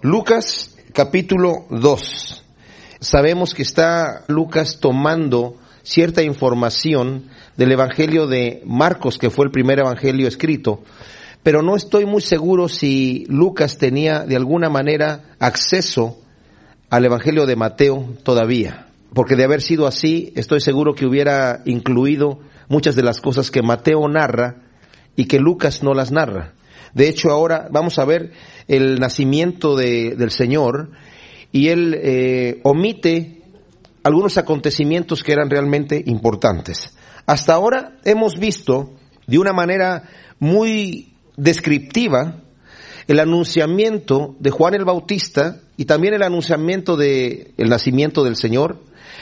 Lucas capítulo 2. Sabemos que está Lucas tomando cierta información del Evangelio de Marcos, que fue el primer evangelio escrito, pero no estoy muy seguro si Lucas tenía de alguna manera acceso al Evangelio de Mateo todavía, porque de haber sido así, estoy seguro que hubiera incluido muchas de las cosas que Mateo narra y que Lucas no las narra. De hecho, ahora vamos a ver el nacimiento del Señor, y él omite algunos acontecimientos que eran realmente importantes. Hasta ahora hemos visto de una manera muy descriptiva el anunciamiento de Juan el Bautista y también el anunciamiento del nacimiento del Señor,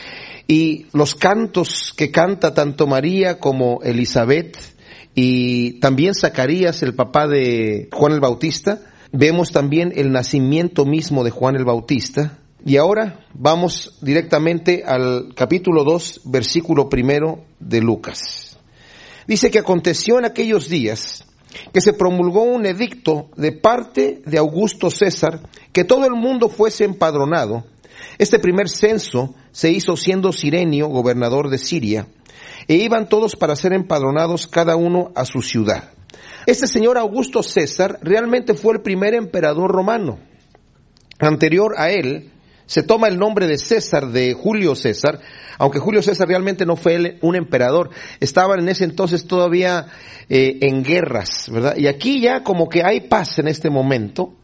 y los cantos que canta tanto María como Elizabeth y también Zacarías, el papá de Juan el Bautista. Vemos también el nacimiento mismo de Juan el Bautista. Y ahora vamos directamente al capítulo 2, versículo 1 de Lucas. Dice que aconteció en aquellos días que se promulgó un edicto de parte de Augusto César, que todo el mundo fuese empadronado. Este primer censo se hizo siendo Cirenio gobernador de Siria, e iban todos para ser empadronados cada uno a su ciudad. Este señor Augusto César realmente fue el primer emperador romano. Anterior a él se toma el nombre de César, de Julio César, aunque Julio César realmente no fue él un emperador. Estaban en ese entonces todavía en guerras, ¿verdad? Y aquí ya como que hay paz en este momento.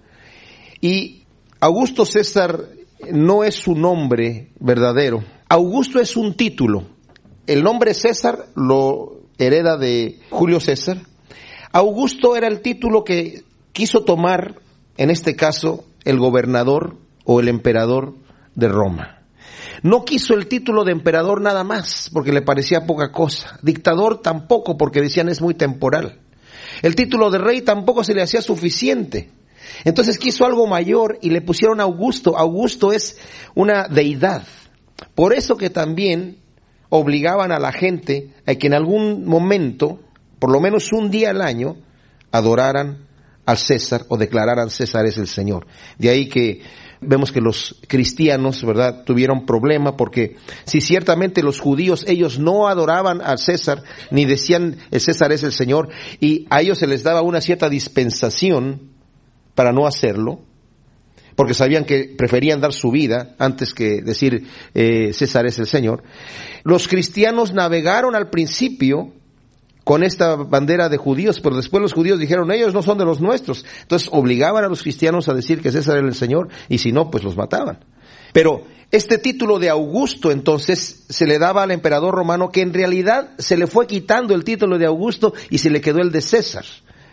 Y Augusto César no es su nombre verdadero. Augusto es un título. El nombre César lo hereda de Julio César. Augusto era el título que quiso tomar, en este caso, el gobernador o el emperador de Roma. No quiso el título de emperador nada más, porque le parecía poca cosa. Dictador tampoco, porque decían es muy temporal. El título de rey tampoco se le hacía suficiente. Entonces quiso algo mayor y le pusieron Augusto. Augusto es una deidad. Por eso que también obligaban a la gente a que en algún momento, por lo menos un día al año, adoraran al César o declararan César es el Señor. De ahí que vemos que los cristianos, ¿verdad?, tuvieron problema, porque si ciertamente los judíos, ellos no adoraban al César, ni decían el César es el Señor, y a ellos se les daba una cierta dispensación para no hacerlo, porque sabían que preferían dar su vida antes que decir César es el Señor. Los cristianos navegaron al principio con esta bandera de judíos, pero después los judíos dijeron, ellos no son de los nuestros. Entonces obligaban a los cristianos a decir que César era el Señor, y si no, pues los mataban. Pero este título de Augusto entonces se le daba al emperador romano, que en realidad se le fue quitando el título de Augusto y se le quedó el de César.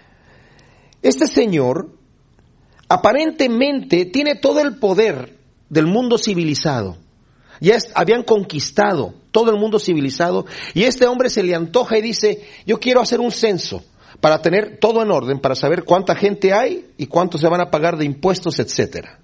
Este señor aparentemente tiene todo el poder del mundo civilizado. Ya habían conquistado todo el mundo civilizado, y este hombre se le antoja y dice, yo quiero hacer un censo para tener todo en orden, para saber cuánta gente hay y cuánto se van a pagar de impuestos, etcétera.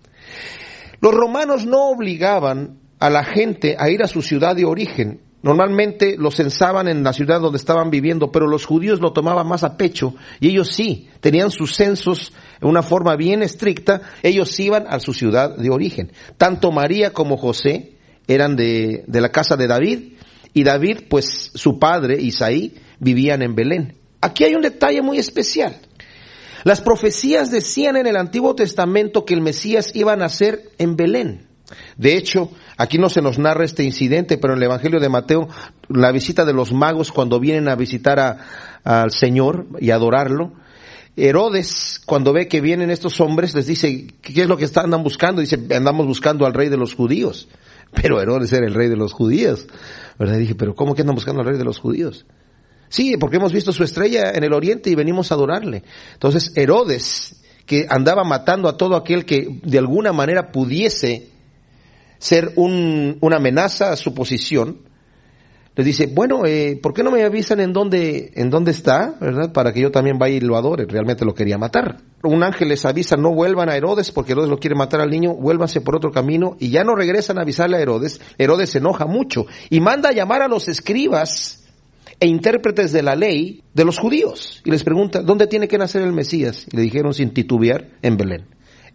Los romanos no obligaban a la gente a ir a su ciudad de origen. Normalmente lo censaban en la ciudad donde estaban viviendo, pero los judíos lo tomaban más a pecho, y ellos sí, tenían sus censos en una forma bien estricta. Ellos iban a su ciudad de origen. Tanto María como José eran de la casa de David, y David, pues su padre, Isaí, vivían en Belén. Aquí hay un detalle muy especial. Las profecías decían en el Antiguo Testamento que el Mesías iba a nacer en Belén. De hecho, aquí no se nos narra este incidente, pero en el Evangelio de Mateo, la visita de los magos cuando vienen a visitar al Señor y adorarlo, Herodes, cuando ve que vienen estos hombres, les dice, ¿qué es lo que andan buscando? Dice, andamos buscando al rey de los judíos. Pero Herodes era el rey de los judíos, ¿verdad? Y dije, ¿pero cómo que andan buscando al rey de los judíos? Sí, porque hemos visto su estrella en el oriente y venimos a adorarle. Entonces Herodes, que andaba matando a todo aquel que de alguna manera pudiese ser una amenaza a su posición, les dice, bueno, ¿por qué no me avisan en dónde está, verdad? Para que yo también vaya y lo adore. Realmente lo quería matar. Un ángel les avisa, no vuelvan a Herodes, porque Herodes lo quiere matar al niño, vuélvanse por otro camino, y ya no regresan a avisarle a Herodes. Herodes se enoja mucho y manda a llamar a los escribas e intérpretes de la ley de los judíos, y les pregunta, ¿dónde tiene que nacer el Mesías? Y le dijeron sin titubear, en Belén.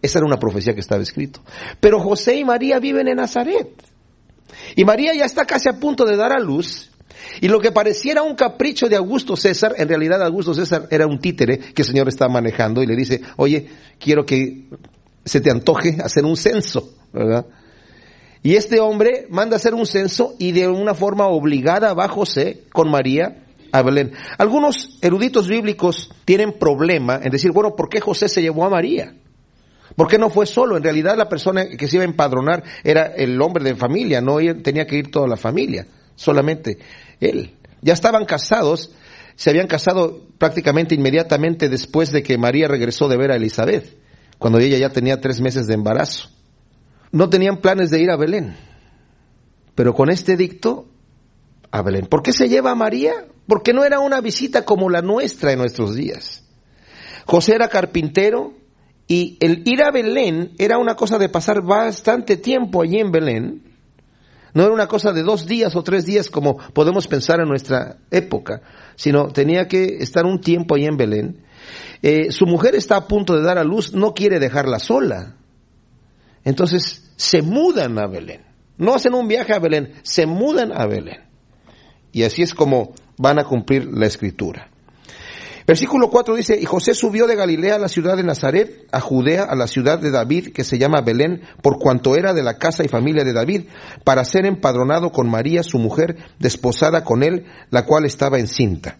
Esa era una profecía que estaba escrito. Pero José y María viven en Nazaret. Y María ya está casi a punto de dar a luz. Y lo que pareciera un capricho de Augusto César, en realidad Augusto César era un títere que el Señor está manejando y le dice, oye, quiero que se te antoje hacer un censo, ¿verdad? Y este hombre manda hacer un censo y de una forma obligada va José con María a Belén. Algunos eruditos bíblicos tienen problema en decir, bueno, ¿por qué José se llevó a María? ¿Por qué no fue solo? En realidad la persona que se iba a empadronar era el hombre de familia, no tenía que ir toda la familia, solamente él. Ya estaban casados, se habían casado prácticamente inmediatamente después de que María regresó de ver a Elizabeth, cuando ella ya tenía 3 meses de embarazo. No tenían planes de ir a Belén, pero con este edicto a Belén. ¿Por qué se lleva a María? Porque no era una visita como la nuestra en nuestros días. José era carpintero y el ir a Belén era una cosa de pasar bastante tiempo allí en Belén. No era una cosa de 2 días o 3 días como podemos pensar en nuestra época, sino tenía que estar un tiempo allí en Belén. Su mujer está a punto de dar a luz, no quiere dejarla sola. Entonces se mudan a Belén. No hacen un viaje a Belén, se mudan a Belén. Y así es como van a cumplir la escritura. Versículo 4 dice, y José subió de Galilea a la ciudad de Nazaret, a Judea, a la ciudad de David, que se llama Belén, por cuanto era de la casa y familia de David, para ser empadronado con María, su mujer, desposada con él, la cual estaba encinta.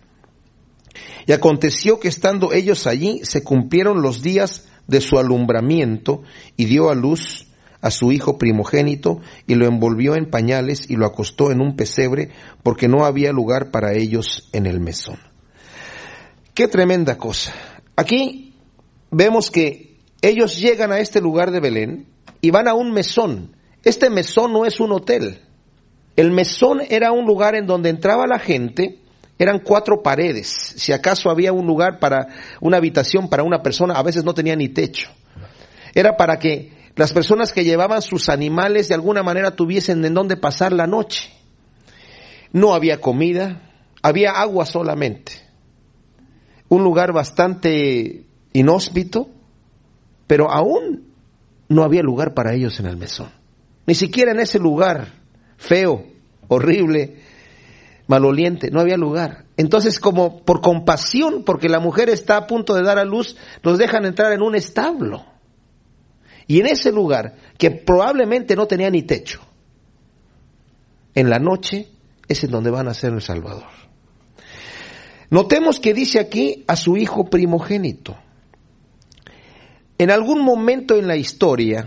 Y aconteció que estando ellos allí, se cumplieron los días de su alumbramiento, y dio a luz a su hijo primogénito, y lo envolvió en pañales, y lo acostó en un pesebre, porque no había lugar para ellos en el mesón. Qué tremenda cosa. Aquí vemos que ellos llegan a este lugar de Belén y van a un mesón. Este mesón no es un hotel. El mesón era un lugar en donde entraba la gente, eran 4 paredes. Si acaso había un lugar para una habitación para una persona, a veces no tenía ni techo. Era para que las personas que llevaban sus animales de alguna manera tuviesen en dónde pasar la noche. No había comida, había agua solamente. Un lugar bastante inhóspito, pero aún no había lugar para ellos en el mesón. Ni siquiera en ese lugar feo, horrible, maloliente, no había lugar. Entonces, como por compasión, porque la mujer está a punto de dar a luz, los dejan entrar en un establo. Y en ese lugar, que probablemente no tenía ni techo, en la noche es en donde van a ser el Salvador. Notemos que dice aquí a su hijo primogénito. En algún momento en la historia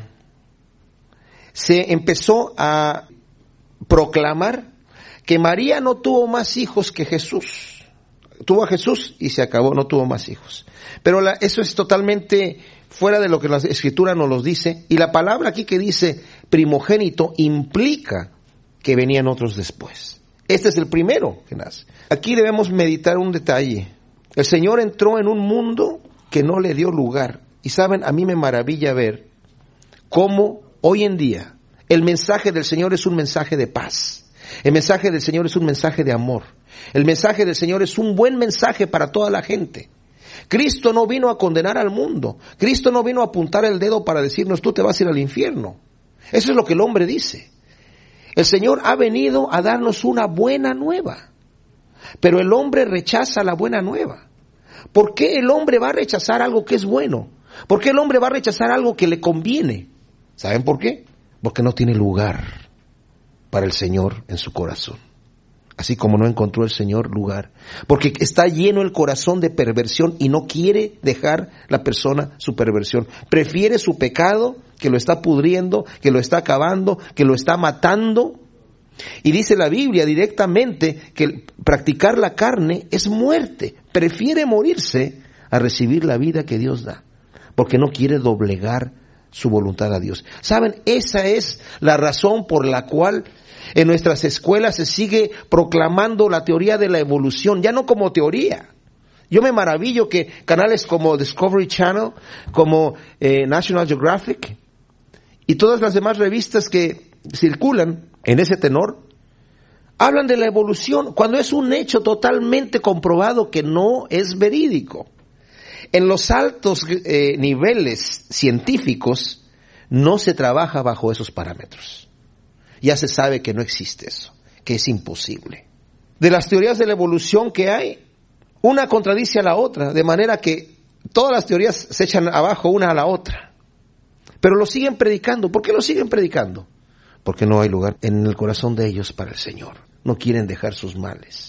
se empezó a proclamar que María no tuvo más hijos que Jesús. Tuvo a Jesús y se acabó, no tuvo más hijos. Pero eso es totalmente fuera de lo que la Escritura nos los dice. Y la palabra aquí que dice primogénito implica que venían otros después. Este es el primero que nace. Aquí debemos meditar un detalle. El Señor entró en un mundo que no le dio lugar. Y saben, a mí me maravilla ver cómo hoy en día el mensaje del Señor es un mensaje de paz. El mensaje del Señor es un mensaje de amor. El mensaje del Señor es un buen mensaje para toda la gente. Cristo no vino a condenar al mundo. Cristo no vino a apuntar el dedo para decirnos, tú te vas a ir al infierno. Eso es lo que el hombre dice. El Señor ha venido a darnos una buena nueva. Pero el hombre rechaza la buena nueva. ¿Por qué el hombre va a rechazar algo que es bueno? ¿Por qué el hombre va a rechazar algo que le conviene? ¿Saben por qué? Porque no tiene lugar para el Señor en su corazón. Así como no encontró el Señor lugar. Porque está lleno el corazón de perversión y no quiere dejar la persona su perversión. Prefiere su pecado, que lo está pudriendo, que lo está acabando, que lo está matando. Y dice la Biblia directamente que practicar la carne es muerte. Prefiere morirse a recibir la vida que Dios da. Porque no quiere doblegar su voluntad a Dios. ¿Saben? Esa es la razón por la cual en nuestras escuelas se sigue proclamando la teoría de la evolución, ya no como teoría. Yo me maravillo que canales como Discovery Channel, como National Geographic y todas las demás revistas que circulan en ese tenor, hablan de la evolución, cuando es un hecho totalmente comprobado que no es verídico. En los altos niveles científicos no se trabaja bajo esos parámetros. Ya se sabe que no existe eso, que es imposible. De las teorías de la evolución que hay, una contradice a la otra, de manera que todas las teorías se echan abajo una a la otra. Pero lo siguen predicando. ¿Por qué lo siguen predicando? Porque no hay lugar en el corazón de ellos para el Señor. No quieren dejar sus males.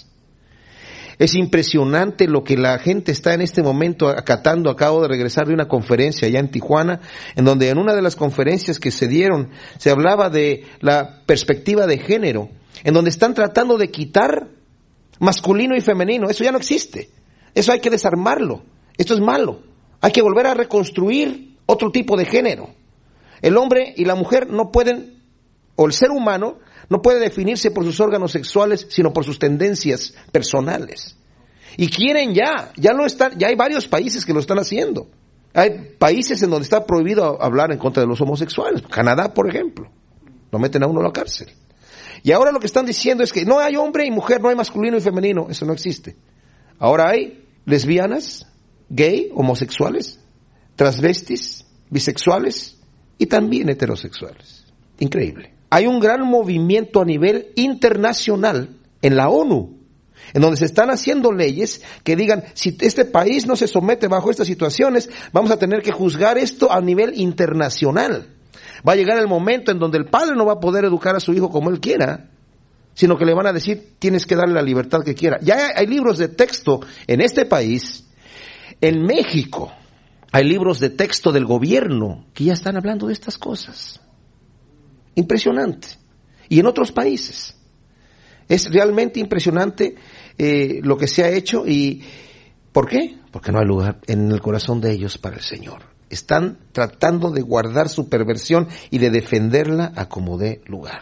Es impresionante lo que la gente está en este momento acatando. Acabo de regresar de una conferencia allá en Tijuana, en donde en una de las conferencias que se dieron, se hablaba de la perspectiva de género, en donde están tratando de quitar masculino y femenino. Eso ya no existe. Eso hay que desarmarlo. Esto es malo. Hay que volver a reconstruir otro tipo de género. El hombre y la mujer no pueden, o el ser humano no puede definirse por sus órganos sexuales, sino por sus tendencias personales. Y quieren ya lo están, ya hay varios países que lo están haciendo. Hay países en donde está prohibido hablar en contra de los homosexuales. Canadá, por ejemplo. Lo meten a uno a la cárcel. Y ahora lo que están diciendo es que no hay hombre y mujer, no hay masculino y femenino. Eso no existe. Ahora hay lesbianas, gay, homosexuales, transvestis, bisexuales y también heterosexuales. Increíble. Hay un gran movimiento a nivel internacional en la ONU, en donde se están haciendo leyes que digan, si este país no se somete bajo estas situaciones, vamos a tener que juzgar esto a nivel internacional. Va a llegar el momento en donde el padre no va a poder educar a su hijo como él quiera, sino que le van a decir, tienes que darle la libertad que quiera. Ya hay libros de texto en este país. En México hay libros de texto del gobierno que ya están hablando de estas cosas. Impresionante. Y en otros países. Es realmente impresionante lo que se ha hecho. ¿Y por qué? Porque no hay lugar en el corazón de ellos para el Señor. Están tratando de guardar su perversión y de defenderla a como dé lugar.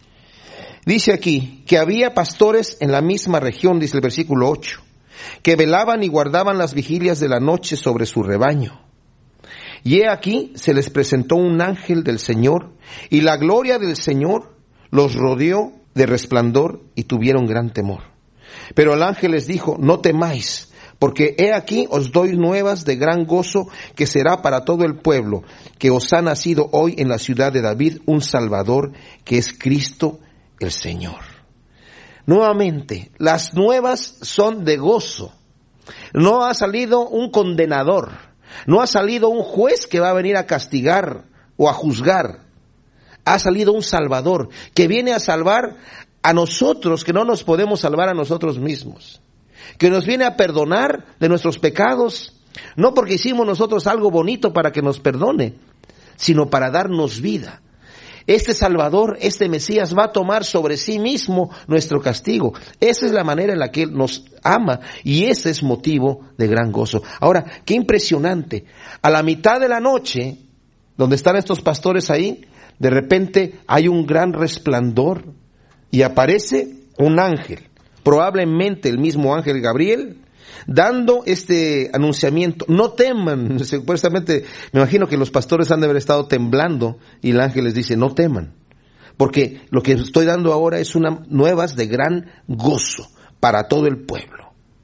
Dice aquí que había pastores en la misma región, dice el versículo 8, que velaban y guardaban las vigilias de la noche sobre su rebaño. Y he aquí, se les presentó un ángel del Señor, y la gloria del Señor los rodeó de resplandor, y tuvieron gran temor. Pero el ángel les dijo, no temáis, porque he aquí os doy nuevas de gran gozo, que será para todo el pueblo, que os ha nacido hoy en la ciudad de David un Salvador, que es Cristo el Señor. Nuevamente, las nuevas son de gozo. No ha salido un condenador. No ha salido un juez que va a venir a castigar o a juzgar. Ha salido un Salvador que viene a salvar a nosotros, que no nos podemos salvar a nosotros mismos. Que nos viene a perdonar de nuestros pecados, no porque hicimos nosotros algo bonito para que nos perdone, sino para darnos vida. Este Salvador, este Mesías va a tomar sobre sí mismo nuestro castigo. Esa es la manera en la que Él nos ama y ese es motivo de gran gozo. Ahora, qué impresionante. A la mitad de la noche, donde están estos pastores ahí, de repente hay un gran resplandor y aparece un ángel, probablemente el mismo ángel Gabriel, dando este anunciamiento. No teman. Supuestamente, me imagino que los pastores han de haber estado temblando y el ángel les dice, no teman, porque lo que estoy dando ahora es nuevas de gran gozo para todo el pueblo.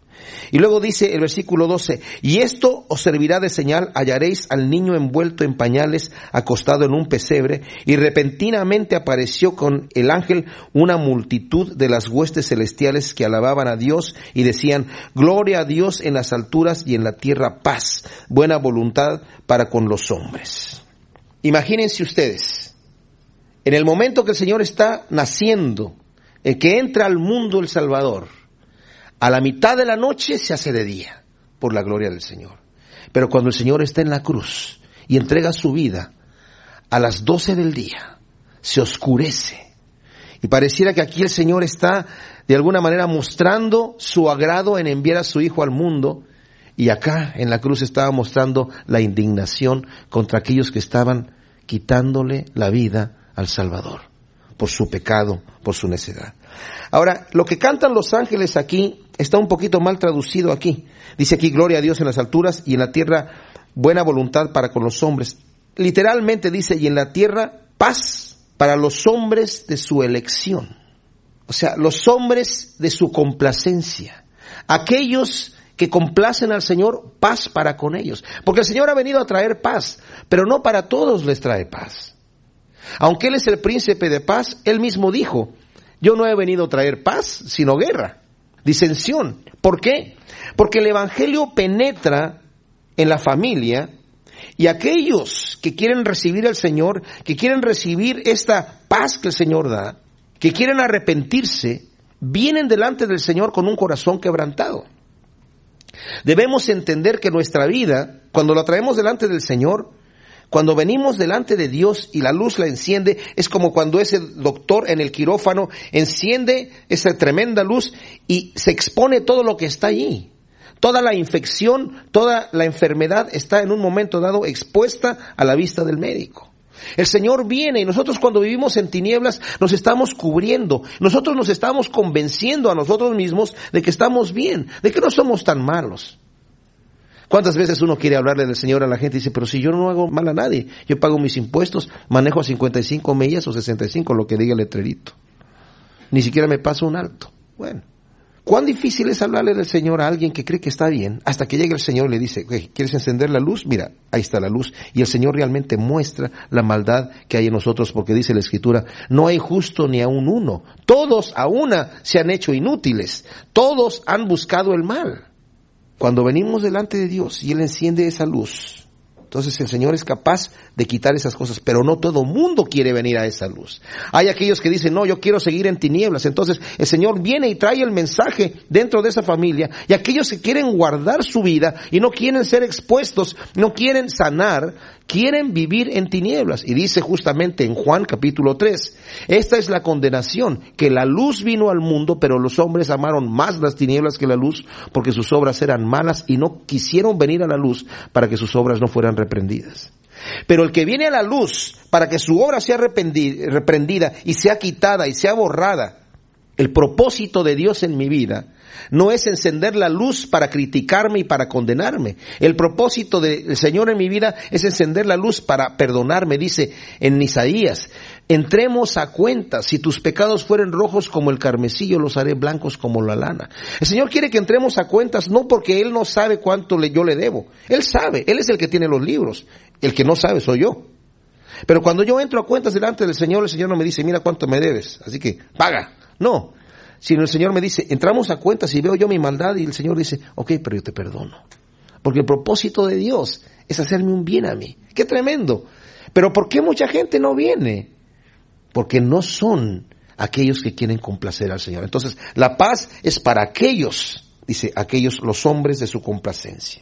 Y luego dice el versículo 12, y esto os servirá de señal, hallaréis al niño envuelto en pañales, acostado en un pesebre, y repentinamente apareció con el ángel una multitud de las huestes celestiales que alababan a Dios y decían, gloria a Dios en las alturas y en la tierra paz, buena voluntad para con los hombres. Imagínense ustedes, en el momento que el Señor está naciendo, en que entra al mundo el Salvador, a la mitad de la noche se hace de día, por la gloria del Señor. Pero cuando el Señor está en la cruz y entrega su vida, a las 12 del día, se oscurece. Y pareciera que aquí el Señor está, de alguna manera, mostrando su agrado en enviar a su Hijo al mundo. Y acá, en la cruz, estaba mostrando la indignación contra aquellos que estaban quitándole la vida al Salvador, por su pecado, por su necedad. Ahora, lo que cantan los ángeles aquí está un poquito mal traducido aquí. Dice aquí, gloria a Dios en las alturas y en la tierra buena voluntad para con los hombres. Literalmente dice, y en la tierra paz para los hombres de su elección. O sea, los hombres de su complacencia. Aquellos que complacen al Señor, paz para con ellos. Porque el Señor ha venido a traer paz, pero no para todos les trae paz. Aunque Él es el príncipe de paz, Él mismo dijo, yo no he venido a traer paz, sino guerra, disensión. ¿Por qué? Porque el Evangelio penetra en la familia y aquellos que quieren recibir al Señor, que quieren recibir esta paz que el Señor da, que quieren arrepentirse, vienen delante del Señor con un corazón quebrantado. Debemos entender que nuestra vida, cuando la traemos delante del Señor, cuando venimos delante de Dios y la luz la enciende, es como cuando ese doctor en el quirófano enciende esa tremenda luz y se expone todo lo que está allí. Toda la infección, toda la enfermedad está en un momento dado expuesta a la vista del médico. El Señor viene y nosotros cuando vivimos en tinieblas nos estamos cubriendo, nosotros nos estamos convenciendo a nosotros mismos de que estamos bien, de que no somos tan malos. ¿Cuántas veces uno quiere hablarle del Señor a la gente y dice, pero si yo no hago mal a nadie, yo pago mis impuestos, manejo a 55 millas o 65, lo que diga el letrerito. Ni siquiera me paso un alto. Bueno, ¿cuán difícil es hablarle del Señor a alguien que cree que está bien? Hasta que llega el Señor y le dice, ¿quieres encender la luz? Mira, ahí está la luz. Y el Señor realmente muestra la maldad que hay en nosotros, porque dice la Escritura, no hay justo ni aun uno. Todos a una se han hecho inútiles. Todos han buscado el mal. Cuando venimos delante de Dios y Él enciende esa luz, entonces el Señor es capaz de quitar esas cosas, pero no todo mundo quiere venir a esa luz. Hay aquellos que dicen, no, yo quiero seguir en tinieblas. Entonces el Señor viene y trae el mensaje dentro de esa familia, y aquellos que quieren guardar su vida y no quieren ser expuestos, no quieren sanar, quieren vivir en tinieblas. Y dice justamente en Juan capítulo 3, esta es la condenación, que la luz vino al mundo, pero los hombres amaron más las tinieblas que la luz, porque sus obras eran malas y no quisieron venir a la luz para que sus obras no fueran reprendidas. Pero el que viene a la luz para que su obra sea reprendida y sea quitada y sea borrada, el propósito de Dios en mi vida no es encender la luz para criticarme y para condenarme. El propósito del Señor en mi vida es encender la luz para perdonarme. Dice en Isaías, entremos a cuentas, si tus pecados fueren rojos como el carmesí, yo los haré blancos como la lana. El Señor quiere que entremos a cuentas, no porque Él no sabe cuánto yo le debo. Él sabe, Él es el que tiene los libros. El que no sabe soy yo. Pero cuando yo entro a cuentas delante del Señor, el Señor no me dice, mira cuánto me debes, así que paga. No, sino el Señor me dice, entramos a cuentas y veo yo mi maldad, y el Señor dice, ok, pero yo te perdono. Porque el propósito de Dios es hacerme un bien a mí. ¡Qué tremendo! Pero ¿por qué mucha gente no viene? Porque no son aquellos que quieren complacer al Señor. Entonces, la paz es para aquellos, dice, aquellos, los hombres de su complacencia.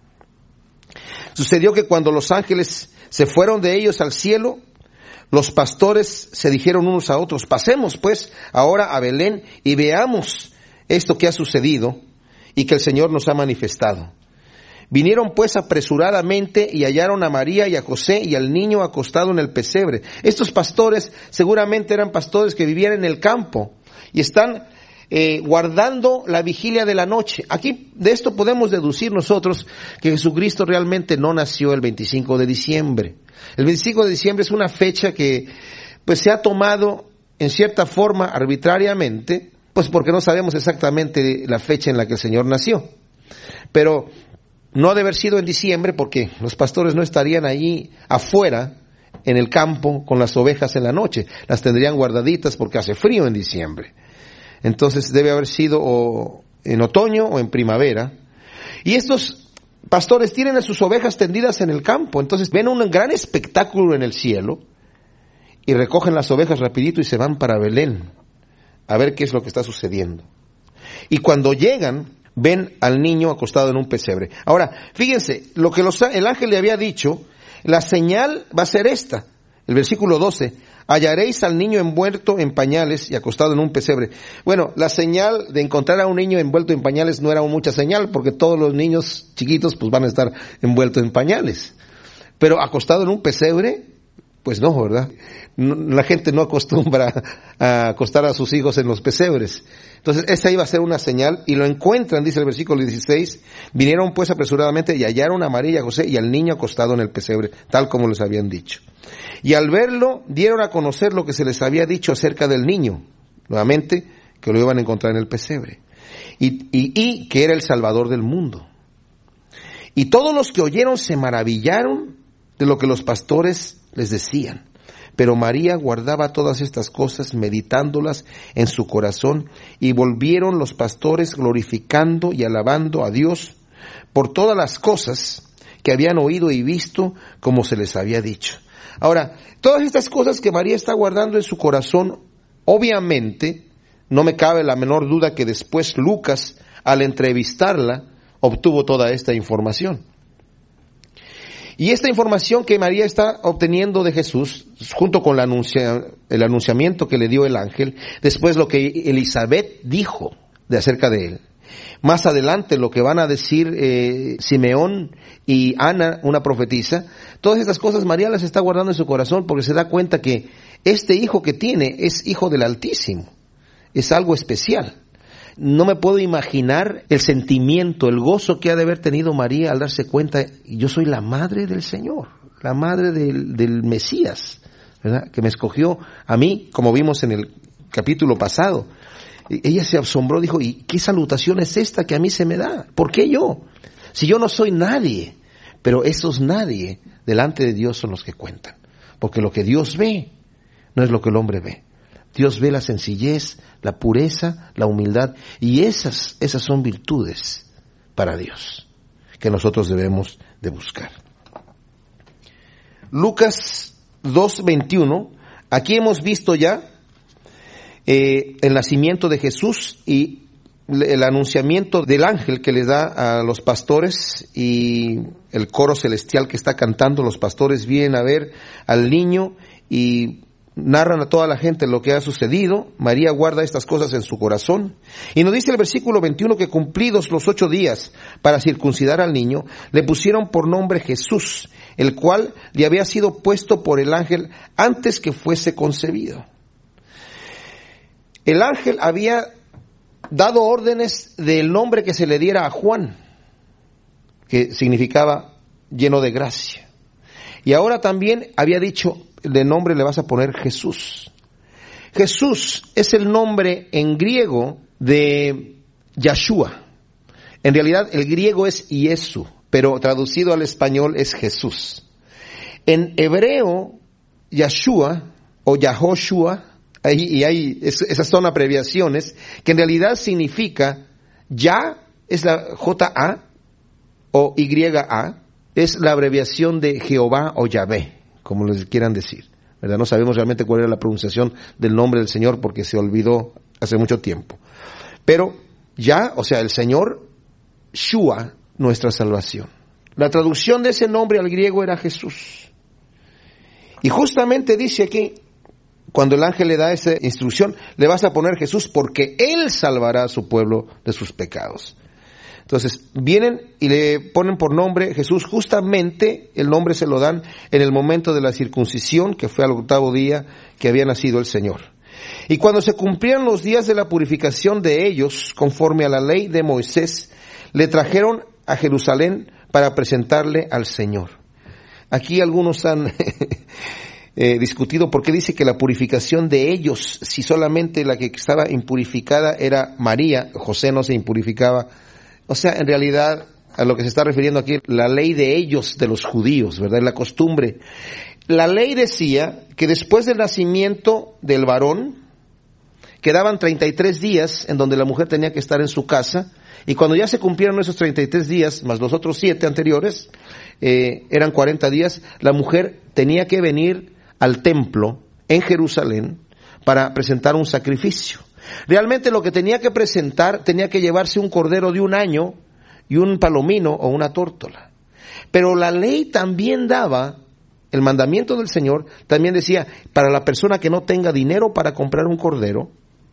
Sucedió que cuando los ángeles se fueron de ellos al cielo, los pastores se dijeron unos a otros, pasemos pues ahora a Belén y veamos esto que ha sucedido y que el Señor nos ha manifestado. Vinieron pues apresuradamente y hallaron a María y a José y al niño acostado en el pesebre. Estos pastores seguramente eran pastores que vivían en el campo y están guardando la vigilia de la noche. Aquí de esto podemos deducir nosotros que Jesucristo realmente no nació el 25 de diciembre. El 25 de diciembre es una fecha que pues se ha tomado en cierta forma arbitrariamente, pues porque no sabemos exactamente la fecha en la que el Señor nació. Pero no ha de haber sido en diciembre, porque los pastores no estarían allí afuera en el campo con las ovejas en la noche. Las tendrían guardaditas porque hace frío en diciembre. Entonces debe haber sido o en otoño o en primavera. Y estos pastores tienen a sus ovejas tendidas en el campo. Entonces ven un gran espectáculo en el cielo y recogen las ovejas rapidito y se van para Belén a ver qué es lo que está sucediendo. Y cuando llegan, ven al niño acostado en un pesebre. Ahora, fíjense, lo que el ángel le había dicho, la señal va a ser esta. El versículo 12, hallaréis al niño envuelto en pañales y acostado en un pesebre. Bueno, la señal de encontrar a un niño envuelto en pañales no era mucha señal, porque todos los niños chiquitos pues van a estar envueltos en pañales. Pero acostado en un pesebre, pues no, ¿verdad? La gente no acostumbra a acostar a sus hijos en los pesebres. Entonces, esta iba a ser una señal, y lo encuentran, dice el versículo 16, vinieron pues apresuradamente y hallaron a María y a José y al niño acostado en el pesebre, tal como les habían dicho. Y al verlo, dieron a conocer lo que se les había dicho acerca del niño, nuevamente, que lo iban a encontrar en el pesebre. y que era el Salvador del mundo. Y todos los que oyeron se maravillaron de lo que los pastores les decían. Pero María guardaba todas estas cosas, meditándolas en su corazón, y volvieron los pastores glorificando y alabando a Dios por todas las cosas que habían oído y visto, como se les había dicho. Ahora, todas estas cosas que María está guardando en su corazón, obviamente, no me cabe la menor duda que después Lucas, al entrevistarla, obtuvo toda esta información. Y esta información que María está obteniendo de Jesús, junto con el anunciamiento que le dio el ángel, después lo que Elizabeth dijo acerca de él. Más adelante lo que van a decir Simeón y Ana, una profetisa, todas estas cosas María las está guardando en su corazón porque se da cuenta que este hijo que tiene es hijo del Altísimo, es algo especial. No me puedo imaginar el sentimiento, el gozo que ha de haber tenido María al darse cuenta, yo soy la madre del Señor, la madre del Mesías, ¿verdad? Que me escogió a mí, como vimos en el capítulo pasado. Ella se asombró, dijo, ¿y qué salutación es esta que a mí se me da? ¿Por qué yo? Si yo no soy nadie. Pero esos nadie delante de Dios son los que cuentan. Porque lo que Dios ve no es lo que el hombre ve. Dios ve la sencillez, la pureza, la humildad, y esas son virtudes para Dios que nosotros debemos de buscar. Lucas 2:21, aquí hemos visto ya el nacimiento de Jesús y el anunciamiento del ángel que les da a los pastores y el coro celestial que está cantando. Los pastores vienen a ver al niño y narran a toda la gente lo que ha sucedido. María guarda estas cosas en su corazón. Y nos dice el versículo 21 que cumplidos los 8 días para circuncidar al niño, le pusieron por nombre Jesús, el cual le había sido puesto por el ángel antes que fuese concebido. El ángel había dado órdenes del nombre que se le diera a Juan, que significaba lleno de gracia. Y ahora también había dicho, de nombre le vas a poner Jesús. Jesús es el nombre en griego de Yahshua. En realidad el griego es Iesu, pero traducido al español es Jesús. En hebreo, Yahshua o Yahoshua, esas son abreviaciones que en realidad significa Ya es la J-A o Y-A, es la abreviación de Jehová o Yahvé, como les quieran decir, ¿verdad? No sabemos realmente cuál era la pronunciación del nombre del Señor porque se olvidó hace mucho tiempo. Pero Ya, o sea, el Señor, Shua, nuestra salvación. La traducción de ese nombre al griego era Jesús. Y justamente dice aquí, cuando el ángel le da esa instrucción, le vas a poner Jesús porque Él salvará a su pueblo de sus pecados. Entonces, vienen y le ponen por nombre Jesús. Justamente el nombre se lo dan en el momento de la circuncisión, que fue al 8º día que había nacido el Señor. Y cuando se cumplieron los días de la purificación de ellos, conforme a la ley de Moisés, le trajeron a Jerusalén para presentarle al Señor. Aquí algunos han discutido por qué dice que la purificación de ellos, si solamente la que estaba impurificada era María, José no se impurificaba. O sea, en realidad, a lo que se está refiriendo aquí, la ley de ellos, de los judíos, ¿verdad? La costumbre. La ley decía que después del nacimiento del varón, quedaban 33 días en donde la mujer tenía que estar en su casa, y cuando ya se cumplieron esos 33 días, más los otros 7 anteriores, eran 40 días, la mujer tenía que venir al templo en Jerusalén para presentar un sacrificio. Realmente lo que tenía que presentar, tenía que llevarse un cordero de 1 año y un palomino o una tórtola. Pero la ley también daba, el mandamiento del Señor también decía, para la persona que no tenga dinero para comprar un cordero,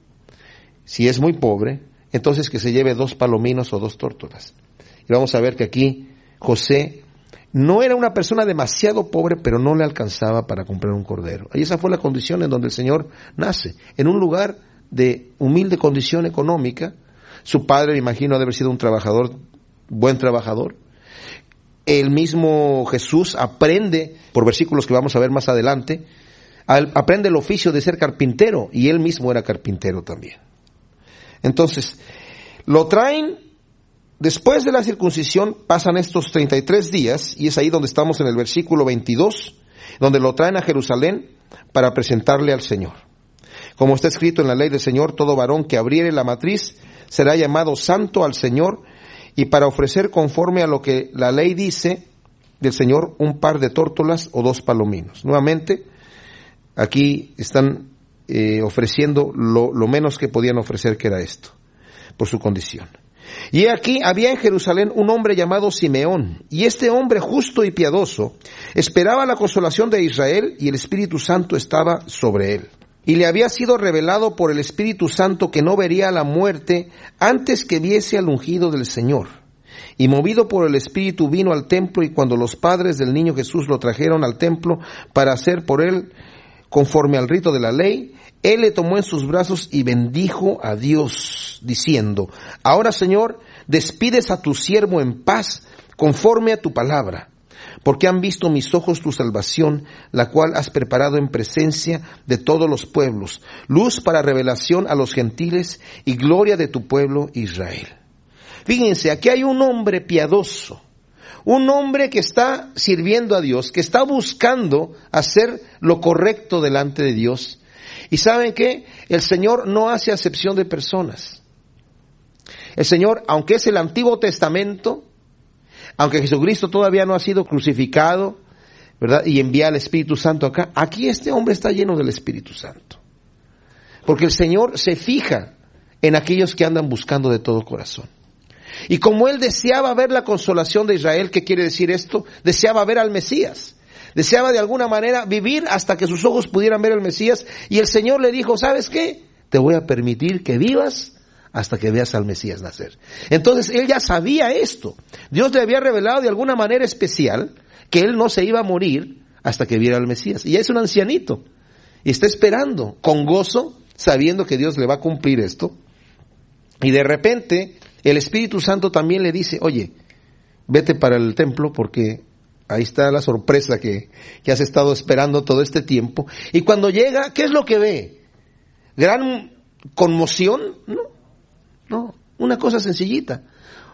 si es muy pobre, entonces que se lleve 2 palominos o 2 tórtolas. Y vamos a ver que aquí José no era una persona demasiado pobre, pero no le alcanzaba para comprar un cordero. Y esa fue la condición en donde el Señor nace, en un lugar de humilde condición económica. Su padre, me imagino, ha de haber sido un trabajador, buen trabajador. El mismo Jesús aprende, por versículos que vamos a ver más adelante, aprende el oficio de ser carpintero, y él mismo era carpintero también. Entonces, Lo traen, después de la circuncisión, pasan estos 33 días, y es ahí donde estamos en el versículo 22, donde lo traen a Jerusalén para presentarle al Señor. Como está escrito en la ley del Señor, todo varón que abriere la matriz será llamado santo al Señor, y para ofrecer conforme a lo que la ley dice del Señor, un par de tórtolas o 2 palominos. Nuevamente, aquí están ofreciendo lo menos que podían ofrecer, que era esto, por su condición. Y aquí había en Jerusalén un hombre llamado Simeón, y este hombre justo y piadoso esperaba la consolación de Israel, y el Espíritu Santo estaba sobre él. Y le había sido revelado por el Espíritu Santo que no vería la muerte antes que viese al ungido del Señor. Y movido por el Espíritu vino al templo, y cuando los padres del niño Jesús lo trajeron al templo para hacer por él conforme al rito de la ley, él le tomó en sus brazos y bendijo a Dios, diciendo: Ahora, Señor, despides a tu siervo en paz, conforme a tu palabra, porque han visto mis ojos tu salvación, la cual has preparado en presencia de todos los pueblos, luz para revelación a los gentiles y gloria de tu pueblo Israel. Fíjense, aquí hay un hombre piadoso, un hombre que está sirviendo a Dios, que está buscando hacer lo correcto delante de Dios. Y ¿saben qué? El Señor no hace acepción de personas. El Señor, aunque es el Antiguo Testamento, aunque Jesucristo todavía no ha sido crucificado, ¿verdad?, y envía al Espíritu Santo acá, aquí este hombre está lleno del Espíritu Santo. Porque el Señor se fija en aquellos que andan buscando de todo corazón. Y como él deseaba ver la consolación de Israel, ¿qué quiere decir esto? Deseaba ver al Mesías. Deseaba de alguna manera vivir hasta que sus ojos pudieran ver al Mesías. Y el Señor le dijo: ¿sabes qué? Te voy a permitir que vivas hasta que veas al Mesías nacer. Entonces él ya sabía esto. Dios le había revelado de alguna manera especial que él no se iba a morir hasta que viera al Mesías. Y ya es un ancianito. Y está esperando con gozo, sabiendo que Dios le va a cumplir esto. Y de repente el Espíritu Santo también le dice: oye, vete para el templo porque ahí está la sorpresa que has estado esperando todo este tiempo. Y cuando llega, ¿qué es lo que ve? ¿Gran conmoción? No, una cosa sencillita.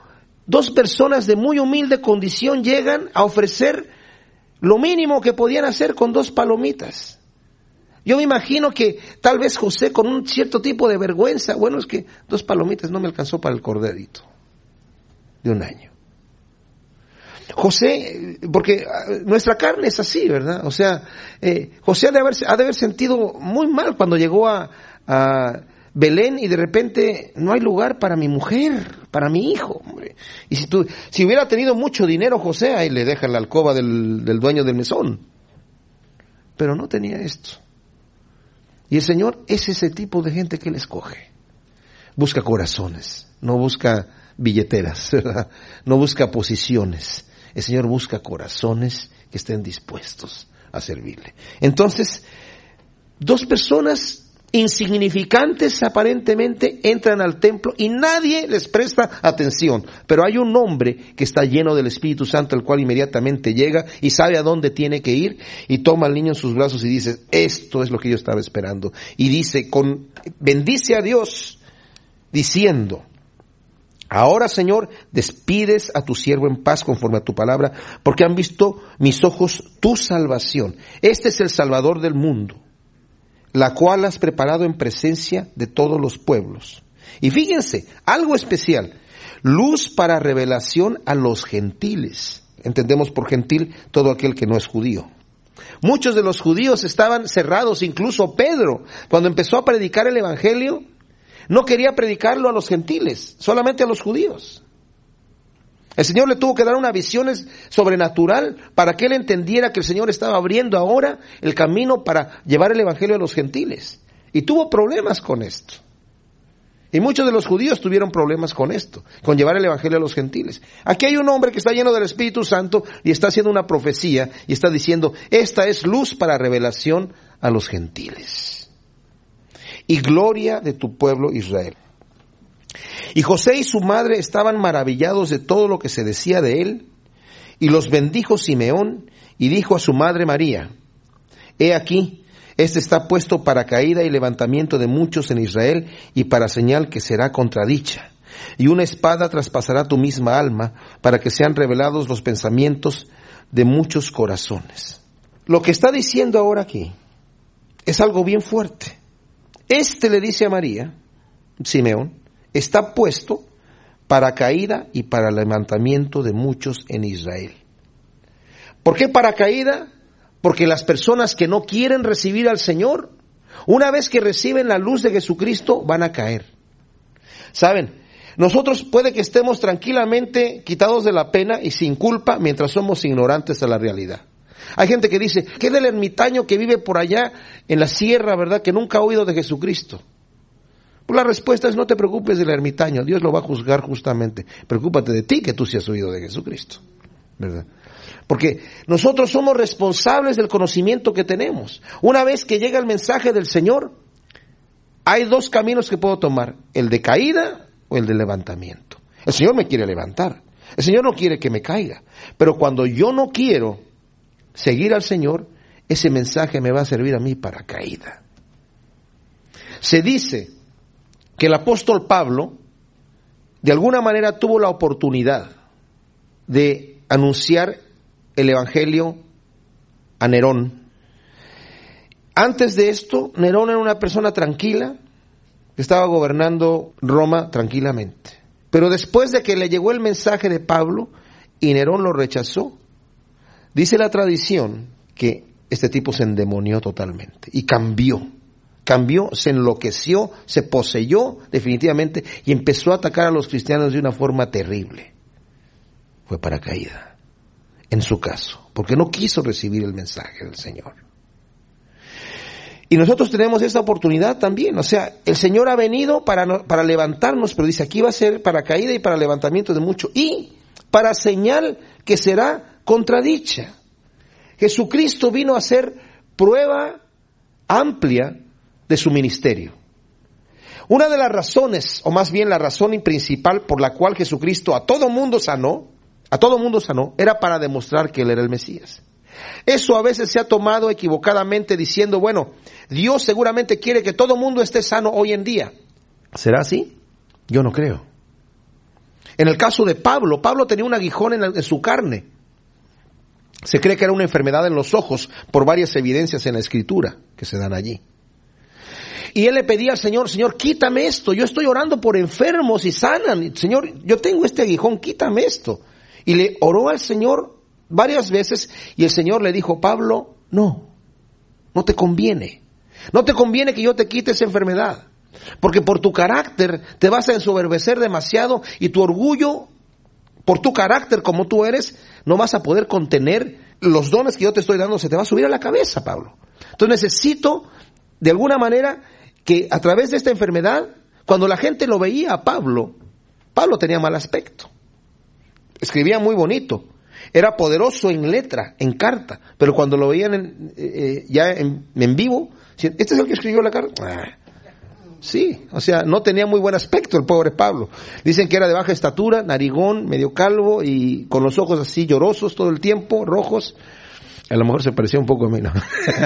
2 personas de muy humilde condición llegan a ofrecer lo mínimo que podían hacer con 2 palomitas. Yo me imagino que tal vez José, con un cierto tipo de vergüenza, bueno, es que 2 palomitas no me alcanzó para el corderito de 1 año. José, porque nuestra carne es así, ¿verdad? O sea, José ha de haber sentido muy mal cuando llegó a Belén y de repente no hay lugar para mi mujer, para mi hijo, hombre. Y si hubiera tenido mucho dinero José, ahí le deja la alcoba del dueño del mesón. Pero no tenía esto. Y el Señor es ese tipo de gente que Él escoge. Busca corazones, no busca billeteras, ¿verdad? No busca posiciones. El Señor busca corazones que estén dispuestos a servirle. Entonces, 2 personas insignificantes aparentemente entran al templo y nadie les presta atención, pero hay un hombre que está lleno del Espíritu Santo, el cual inmediatamente llega y sabe a dónde tiene que ir y toma al niño en sus brazos y dice: esto es lo que yo estaba esperando. Y dice, bendice a Dios diciendo: ahora, Señor, despides a tu siervo en paz conforme a tu palabra, porque han visto mis ojos tu salvación. Este es el Salvador del mundo, la cual has preparado en presencia de todos los pueblos. Y fíjense, algo especial: luz para revelación a los gentiles. Entendemos por gentil todo aquel que no es judío. Muchos de los judíos estaban cerrados, incluso Pedro, cuando empezó a predicar el evangelio, no quería predicarlo a los gentiles, solamente a los judíos. El Señor le tuvo que dar una visión sobrenatural para que él entendiera que el Señor estaba abriendo ahora el camino para llevar el evangelio a los gentiles. Y tuvo problemas con esto. Y muchos de los judíos tuvieron problemas con esto, con llevar el evangelio a los gentiles. Aquí hay un hombre que está lleno del Espíritu Santo y está haciendo una profecía y está diciendo: esta es luz para revelación a los gentiles y gloria de tu pueblo Israel. Y José y su madre estaban maravillados de todo lo que se decía de él, y los bendijo Simeón, y dijo a su madre María: he aquí, este está puesto para caída y levantamiento de muchos en Israel, y para señal que será contradicha. y una espada traspasará tu misma alma para que sean revelados los pensamientos de muchos corazones. Lo que está diciendo ahora aquí es algo bien fuerte. Le dice a María, Simeón, está puesto para caída y para levantamiento de muchos en Israel. ¿Por qué para caída? Porque las personas que no quieren recibir al Señor, una vez que reciben la luz de Jesucristo, van a caer. ¿Saben? Nosotros puede que estemos tranquilamente quitados de la pena y sin culpa mientras somos ignorantes de la realidad. Hay gente que dice, ¿qué del ermitaño que vive por allá en la sierra, verdad, que nunca ha oído de Jesucristo? Pues la respuesta es, no te preocupes del ermitaño, Dios lo va a juzgar justamente. Preocúpate de ti, que tú sí has oído de Jesucristo, ¿verdad? Porque nosotros somos responsables del conocimiento que tenemos. Una vez que llega el mensaje del Señor, hay dos caminos que puedo tomar, el de caída o el de levantamiento. El Señor me quiere levantar, el Señor no quiere que me caiga, pero cuando yo no quiero seguir al Señor, ese mensaje me va a servir a mí para caída. Se dice que el apóstol Pablo, de alguna manera, tuvo la oportunidad de anunciar el evangelio a Nerón. Antes de esto, Nerón era una persona tranquila, que estaba gobernando Roma tranquilamente. Pero después de que le llegó el mensaje de Pablo y Nerón lo rechazó, dice la tradición que este tipo se endemonió totalmente y cambió, se enloqueció, se poseyó definitivamente y empezó a atacar a los cristianos de una forma terrible. Fue para caída, en su caso, porque no quiso recibir el mensaje del Señor. Y nosotros tenemos esta oportunidad también, o sea, el Señor ha venido para levantarnos, pero dice, aquí va a ser para caída y para levantamiento de mucho, y para señal que será contradicha. Jesucristo vino a hacer prueba amplia de su ministerio. Una de las razones, o más bien la razón principal por la cual Jesucristo a todo mundo sanó, era para demostrar que Él era el Mesías. Eso a veces se ha tomado equivocadamente diciendo, bueno, Dios seguramente quiere que todo mundo esté sano hoy en día. ¿Será así? Yo no creo. En el caso de Pablo tenía un aguijón en su carne. Se cree que era una enfermedad en los ojos por varias evidencias en la Escritura que se dan allí. Y él le pedía al Señor, Señor, quítame esto, yo estoy orando por enfermos y sanan. Señor, yo tengo este aguijón, quítame esto. Y le oró al Señor varias veces y el Señor le dijo, Pablo, no te conviene. No te conviene que yo te quite esa enfermedad, porque por tu carácter te vas a ensoberbecer demasiado y tu orgullo, por tu carácter como tú eres, no vas a poder contener los dones que yo te estoy dando, se te va a subir a la cabeza, Pablo. Entonces necesito, de alguna manera, que a través de esta enfermedad, cuando la gente lo veía a Pablo tenía mal aspecto. Escribía muy bonito, era poderoso en letra, en carta, pero cuando lo veían ya en vivo, ¿este es el que escribió la carta? Sí, o sea, no tenía muy buen aspecto el pobre Pablo. Dicen que era de baja estatura, narigón, medio calvo y con los ojos así llorosos todo el tiempo, rojos. A lo mejor se parecía un poco a mí, ¿no?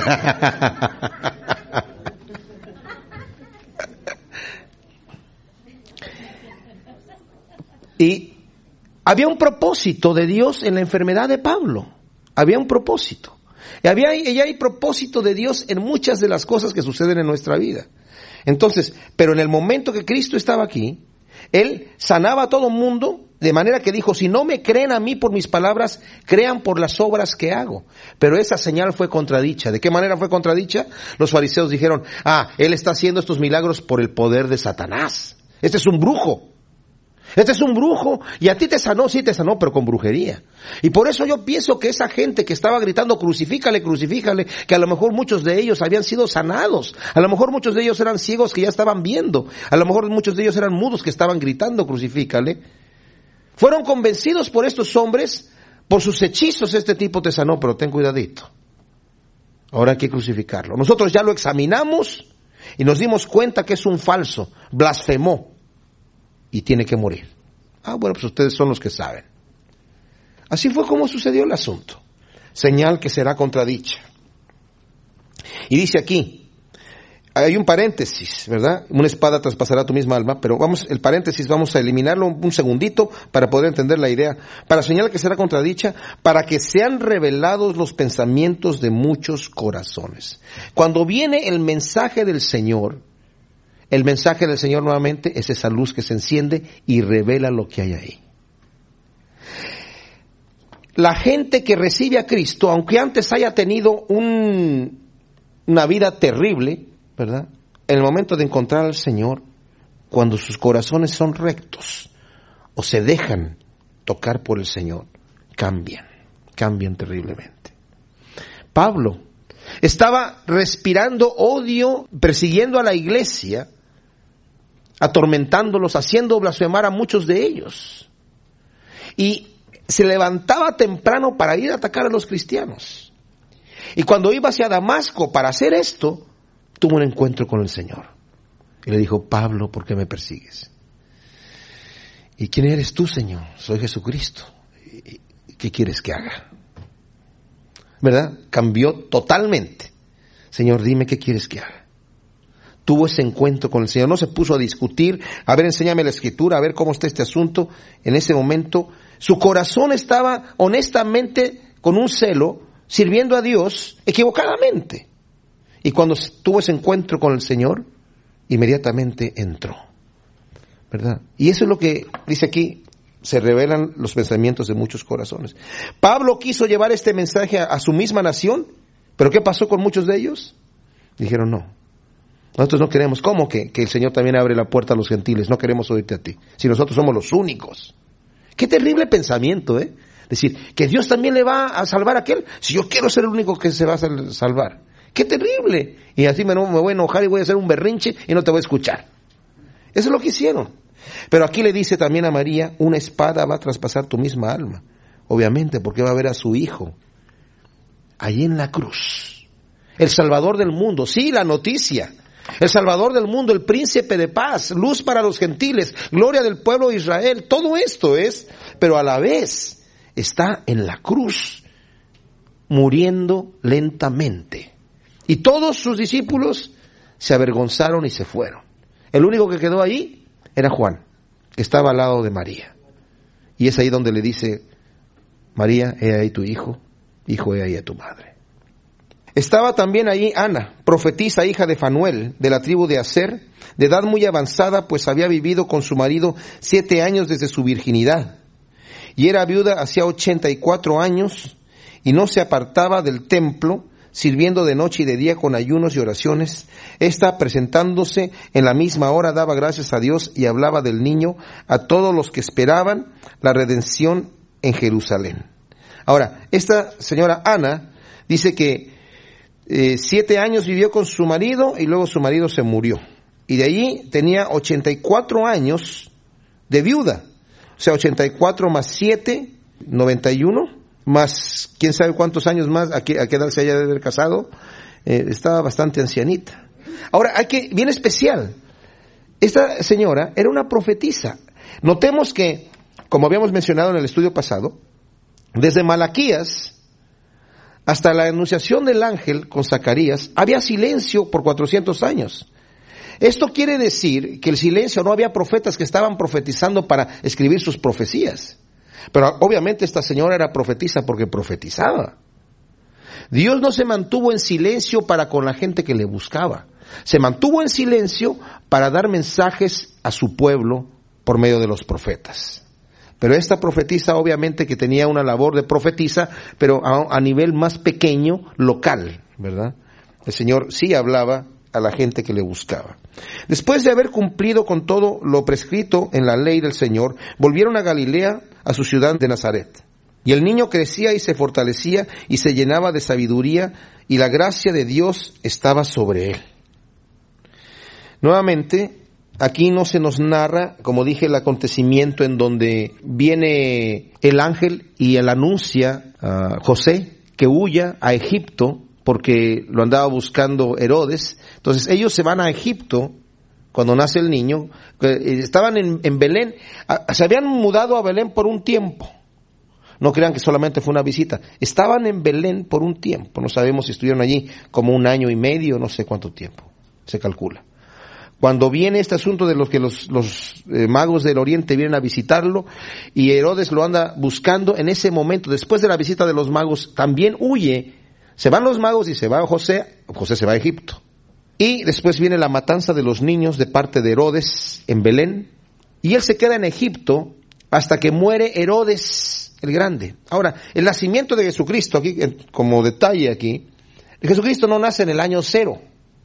Y había un propósito de Dios en la enfermedad de Pablo. Había un propósito. Y hay propósito de Dios en muchas de las cosas que suceden en nuestra vida. Entonces, pero en el momento que Cristo estaba aquí, Él sanaba a todo el mundo, de manera que dijo, si no me creen a mí por mis palabras, crean por las obras que hago. Pero esa señal fue contradicha. ¿De qué manera fue contradicha? Los fariseos dijeron, Él está haciendo estos milagros por el poder de Satanás. Este es un brujo. Este es un brujo, y a ti te sanó, sí te sanó, pero con brujería. Y por eso yo pienso que esa gente que estaba gritando, crucifícale, crucifícale, que a lo mejor muchos de ellos habían sido sanados, a lo mejor muchos de ellos eran ciegos que ya estaban viendo, a lo mejor muchos de ellos eran mudos que estaban gritando, crucifícale. Fueron convencidos por estos hombres, por sus hechizos este tipo te sanó, pero ten cuidadito. Ahora hay que crucificarlo. Nosotros ya lo examinamos y nos dimos cuenta que es un falso, blasfemó. Y tiene que morir. Bueno, pues ustedes son los que saben. Así fue como sucedió el asunto. Señal que será contradicha. Y dice aquí, hay un paréntesis, ¿verdad? Una espada traspasará tu misma alma, pero el paréntesis vamos a eliminarlo un segundito para poder entender la idea. Para señalar que será contradicha, para que sean revelados los pensamientos de muchos corazones. Cuando viene el mensaje del Señor nuevamente es esa luz que se enciende y revela lo que hay ahí. La gente que recibe a Cristo, aunque antes haya tenido una vida terrible, ¿verdad? En el momento de encontrar al Señor, cuando sus corazones son rectos o se dejan tocar por el Señor, cambian terriblemente. Pablo estaba respirando odio, persiguiendo a la iglesia, atormentándolos, haciendo blasfemar a muchos de ellos. Y se levantaba temprano para ir a atacar a los cristianos. Y cuando iba hacia Damasco para hacer esto, tuvo un encuentro con el Señor. Y le dijo: Pablo, ¿por qué me persigues? ¿Y quién eres tú, Señor? Soy Jesucristo. ¿Qué quieres que haga? ¿Verdad? Cambió totalmente. Señor, dime qué quieres que haga. Tuvo ese encuentro con el Señor. No se puso a discutir, a ver, enséñame la Escritura, a ver cómo está este asunto. En ese momento, su corazón estaba honestamente con un celo, sirviendo a Dios equivocadamente. Y cuando tuvo ese encuentro con el Señor, inmediatamente entró, ¿verdad? Y eso es lo que dice aquí: se revelan los pensamientos de muchos corazones. Pablo quiso llevar este mensaje a su misma nación, pero ¿qué pasó con muchos de ellos? Dijeron: no, nosotros no queremos. ¿Cómo que el Señor también abre la puerta a los gentiles? No queremos oírte a ti, si nosotros somos los únicos. Qué terrible pensamiento, ¿eh? Decir, que Dios también le va a salvar a aquel, si yo quiero ser el único que se va a salvar. ¡Qué terrible! Y así me voy a enojar y voy a hacer un berrinche y no te voy a escuchar. Eso es lo que hicieron. Pero aquí le dice también a María: una espada va a traspasar tu misma alma. Obviamente, porque va a ver a su hijo allí en la cruz. El Salvador del mundo. Sí, la noticia. El Salvador del mundo, el príncipe de paz, luz para los gentiles, gloria del pueblo de Israel. Todo esto es, pero a la vez está en la cruz, muriendo lentamente. Y todos sus discípulos se avergonzaron y se fueron. El único que quedó ahí era Juan, que estaba al lado de María. Y es ahí donde le dice: María, he ahí tu hijo, hijo, he ahí a tu madre. Estaba también allí Ana, profetisa, hija de Fanuel, de la tribu de Aser, de edad muy avanzada, pues había vivido con su marido 7 años desde su virginidad. Y era viuda hacía 84 años, y no se apartaba del templo, sirviendo de noche y de día con ayunos y oraciones. Esta, presentándose en la misma hora, daba gracias a Dios y hablaba del niño a todos los que esperaban la redención en Jerusalén. Ahora, esta señora Ana dice que 7 años vivió con su marido y luego su marido se murió. Y de allí tenía 84 años de viuda. O sea, 84 más 7, 91. Más, quién sabe cuántos años más, a qué edad se haya de haber casado. Estaba bastante ancianita. Ahora, bien especial. Esta señora era una profetisa. Notemos que, como habíamos mencionado en el estudio pasado, desde Malaquías hasta la anunciación del ángel con Zacarías, había silencio por 400 años. Esto quiere decir que el silencio, no había profetas que estaban profetizando para escribir sus profecías. Pero obviamente esta señora era profetisa porque profetizaba. Dios no se mantuvo en silencio para con la gente que le buscaba. Se mantuvo en silencio para dar mensajes a su pueblo por medio de los profetas. Pero esta profetisa obviamente que tenía una labor de profetisa, pero a nivel más pequeño, local, ¿verdad? El Señor sí hablaba a la gente que le buscaba. Después de haber cumplido con todo lo prescrito en la ley del Señor, volvieron a Galilea, a su ciudad de Nazaret. Y el niño crecía y se fortalecía y se llenaba de sabiduría, y la gracia de Dios estaba sobre él. Nuevamente, aquí no se nos narra, como dije, el acontecimiento en donde viene el ángel y él anuncia a José que huya a Egipto porque lo andaba buscando Herodes. Entonces ellos se van a Egipto cuando nace el niño. Estaban en Belén, se habían mudado a Belén por un tiempo. No crean que solamente fue una visita. Estaban en Belén por un tiempo. No sabemos si estuvieron allí como 1 año y medio, no sé cuánto tiempo. se calcula. Cuando viene este asunto de los que los magos del Oriente vienen a visitarlo y Herodes lo anda buscando, en ese momento, después de la visita de los magos, también huye. Se van los magos y se va José se va a Egipto. Y después viene la matanza de los niños de parte de Herodes en Belén. Y él se queda en Egipto hasta que muere Herodes el Grande. Ahora, el nacimiento de Jesucristo, aquí como detalle aquí, Jesucristo no nace en el año 0.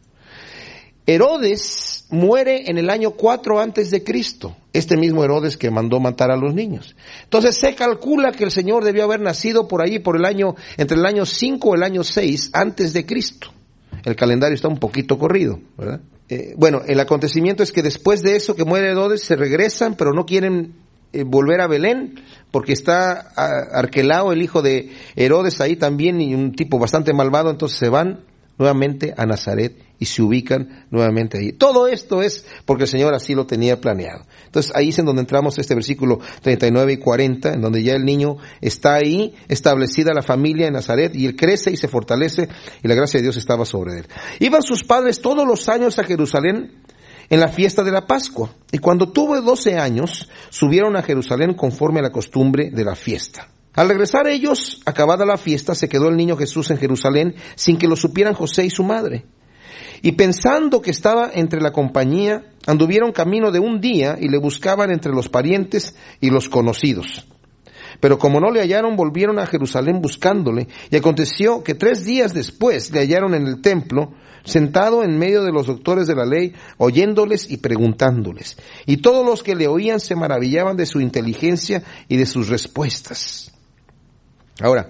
Herodes muere en el año 4 antes de Cristo. Este mismo Herodes que mandó matar a los niños. Entonces se calcula que el Señor debió haber nacido por ahí, entre el año 5 o el año 6 antes de Cristo. El calendario está un poquito corrido, ¿verdad? Bueno, el acontecimiento es que después de eso que muere Herodes, se regresan, pero no quieren volver a Belén, porque está Arquelao, el hijo de Herodes, ahí también, y un tipo bastante malvado. Entonces se van nuevamente a Nazaret y se ubican nuevamente ahí. Todo esto es porque el Señor así lo tenía planeado. Entonces ahí es en donde entramos este versículo 39 y 40, en donde ya el niño está ahí, establecida la familia en Nazaret, y él crece y se fortalece, y la gracia de Dios estaba sobre él. Iban sus padres todos los años a Jerusalén en la fiesta de la Pascua, y cuando tuvo 12 años, subieron a Jerusalén conforme a la costumbre de la fiesta. Al regresar ellos, acabada la fiesta, se quedó el niño Jesús en Jerusalén sin que lo supieran José y su madre. Y pensando que estaba entre la compañía, anduvieron camino de un día y le buscaban entre los parientes y los conocidos. Pero como no le hallaron, volvieron a Jerusalén buscándole. Y aconteció que 3 días después le hallaron en el templo, sentado en medio de los doctores de la ley, oyéndoles y preguntándoles. Y todos los que le oían se maravillaban de su inteligencia y de sus respuestas. Ahora,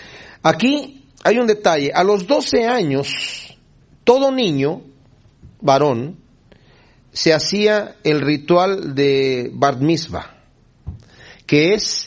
aquí hay un detalle. A los 12 años, todo niño, varón, se hacía el ritual de Bar Mitzvah, que es,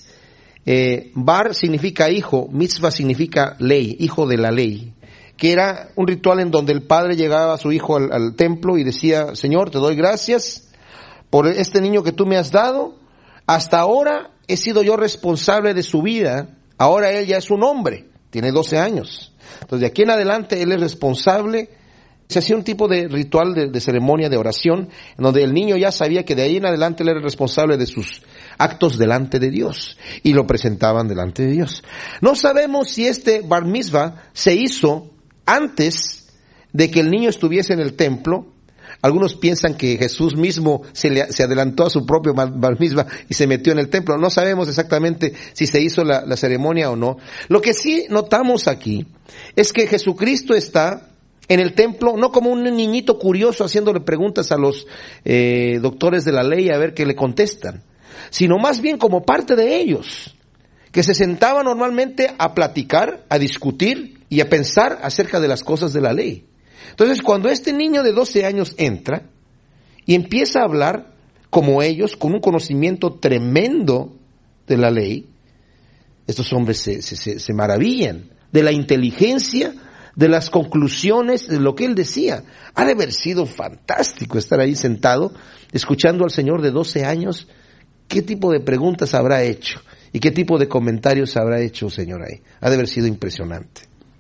Bar significa hijo, Mitzvah significa ley, hijo de la ley, que era un ritual en donde el padre llegaba a su hijo al templo y decía: Señor, te doy gracias por este niño que tú me has dado. Hasta ahora he sido yo responsable de su vida. Ahora él ya es un hombre, tiene 12 años. Entonces de aquí en adelante él es responsable. Se hacía un tipo de ritual de ceremonia, de oración, en donde el niño ya sabía que de ahí en adelante él era responsable de sus actos delante de Dios, y lo presentaban delante de Dios. No sabemos si este Bar Mitzvah se hizo antes de que el niño estuviese en el templo. Algunos piensan que Jesús mismo se adelantó a su propio Bar Mitzvah y se metió en el templo. No sabemos exactamente si se hizo la ceremonia o no. Lo que sí notamos aquí es que Jesucristo está en el templo, no como un niñito curioso haciéndole preguntas a los doctores de la ley a ver qué le contestan, sino más bien como parte de ellos, que se sentaba normalmente a platicar, a discutir y a pensar acerca de las cosas de la ley. Entonces, cuando este niño de 12 años entra y empieza a hablar como ellos, con un conocimiento tremendo de la ley, estos hombres se maravillan de la inteligencia, de las conclusiones, de lo que él decía. Ha de haber sido fantástico estar ahí sentado, escuchando al Señor de 12 años. ¿Qué tipo de preguntas habrá hecho? ¿Y qué tipo de comentarios habrá hecho el Señor ahí? Ha de haber sido impresionante.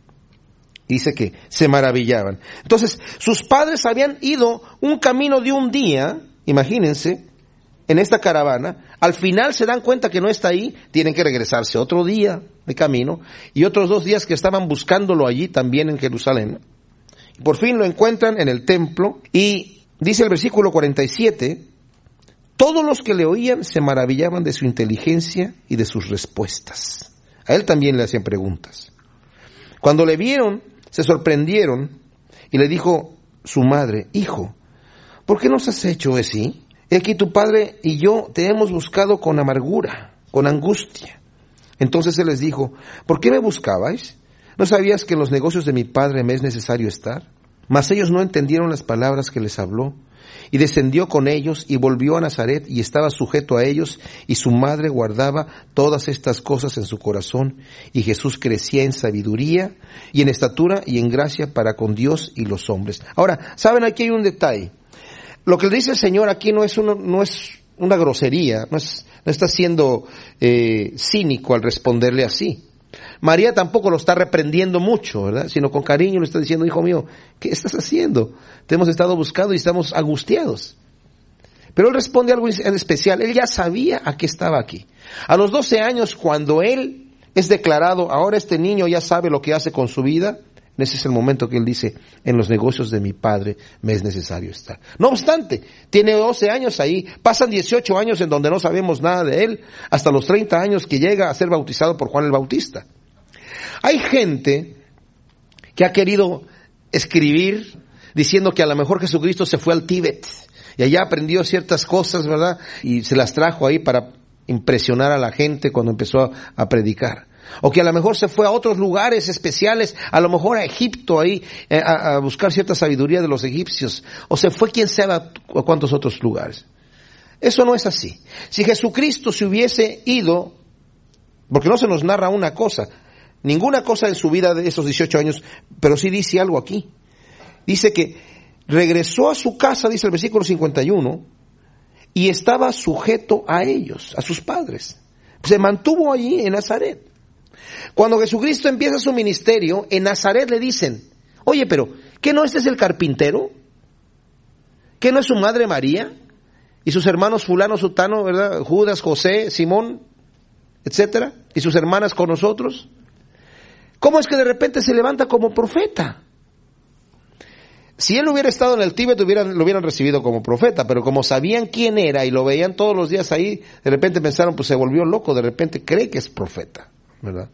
Dice que se maravillaban. Entonces, sus padres habían ido un camino de un día, imagínense, en esta caravana. Al final se dan cuenta que no está ahí, tienen que regresarse otro día de camino, y otros 2 días que estaban buscándolo allí también en Jerusalén. Por fin lo encuentran en el templo, y dice el versículo 47, todos los que le oían se maravillaban de su inteligencia y de sus respuestas. A él también le hacían preguntas. Cuando le vieron, se sorprendieron, y le dijo su madre: Hijo, ¿por qué nos has hecho así? He aquí tu padre y yo te hemos buscado con amargura, con angustia. Entonces él les dijo: ¿por qué me buscabais? ¿No sabías que en los negocios de mi padre me es necesario estar? Mas ellos no entendieron las palabras que les habló. Y descendió con ellos y volvió a Nazaret y estaba sujeto a ellos, y su madre guardaba todas estas cosas en su corazón. Y Jesús crecía en sabiduría y en estatura y en gracia para con Dios y los hombres. Ahora, ¿saben? Aquí hay un detalle. Lo que le dice el Señor aquí no es una grosería, no está siendo cínico al responderle así. María tampoco lo está reprendiendo mucho, ¿verdad? Sino con cariño le está diciendo, hijo mío, ¿qué estás haciendo? Te hemos estado buscando y estamos angustiados. Pero él responde algo en especial. Él ya sabía a qué estaba aquí. A los 12 años, cuando él es declarado, ahora este niño ya sabe lo que hace con su vida, ese es el momento que él dice, en los negocios de mi padre me es necesario estar. No obstante, tiene 12 años ahí, pasan 18 años en donde no sabemos nada de él, hasta los 30 años que llega a ser bautizado por Juan el Bautista. Hay gente que ha querido escribir diciendo que a lo mejor Jesucristo se fue al Tíbet y allá aprendió ciertas cosas, ¿verdad? Y se las trajo ahí para impresionar a la gente cuando empezó a predicar. O que a lo mejor se fue a otros lugares especiales, a lo mejor a Egipto ahí, a buscar cierta sabiduría de los egipcios. O se fue quién sabe a cuántos otros lugares. Eso no es así. Si Jesucristo se hubiese ido, porque no se nos narra una cosa, ninguna cosa en su vida de esos 18 años, pero sí dice algo aquí. Dice que regresó a su casa, dice el versículo 51, y estaba sujeto a ellos, a sus padres. Se mantuvo allí en Nazaret. Cuando Jesucristo empieza su ministerio, en Nazaret le dicen, oye, pero, ¿qué no este es el carpintero? ¿Qué no es su madre María? Y sus hermanos fulano, sutano, ¿verdad? Judas, José, Simón, etcétera, y sus hermanas con nosotros. ¿Cómo es que de repente se levanta como profeta? Si él hubiera estado en el Tíbet, lo hubieran recibido como profeta, pero como sabían quién era y lo veían todos los días ahí, de repente pensaron, pues se volvió loco, de repente cree que es profeta, ¿verdad?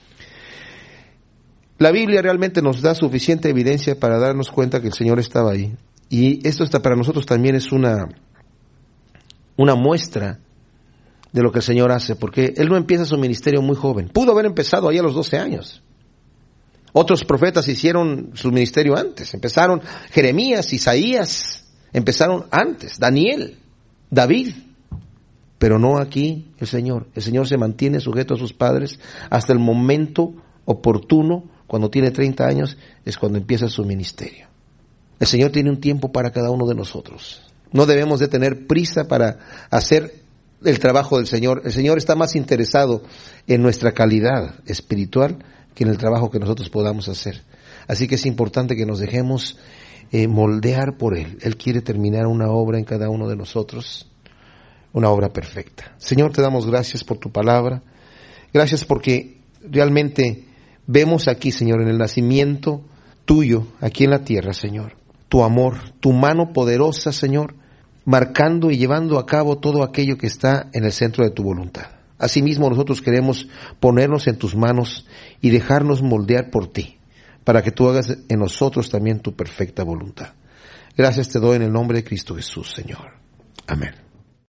La Biblia realmente nos da suficiente evidencia para darnos cuenta que el Señor estaba ahí. Y esto para nosotros también es una muestra de lo que el Señor hace, porque Él no empieza su ministerio muy joven. Pudo haber empezado ahí a los 12 años. Otros profetas hicieron su ministerio antes. Empezaron Jeremías, Isaías, empezaron antes. Daniel, David. Pero no aquí el Señor. El Señor se mantiene sujeto a sus padres hasta el momento oportuno. Cuando tiene 30 años es cuando empieza su ministerio. El Señor tiene un tiempo para cada uno de nosotros. No debemos de tener prisa para hacer el trabajo del Señor. El Señor está más interesado en nuestra calidad espiritual que en el trabajo que nosotros podamos hacer. Así que es importante que nos dejemos moldear por Él. Él quiere terminar una obra en cada uno de nosotros, una obra perfecta. Señor, te damos gracias por tu palabra. Gracias porque realmente vemos aquí, Señor, en el nacimiento tuyo, aquí en la tierra, Señor, tu amor, tu mano poderosa, Señor, marcando y llevando a cabo todo aquello que está en el centro de tu voluntad. Asimismo, nosotros queremos ponernos en tus manos y dejarnos moldear por ti, para que tú hagas en nosotros también tu perfecta voluntad. Gracias te doy en el nombre de Cristo Jesús, Señor. Amén.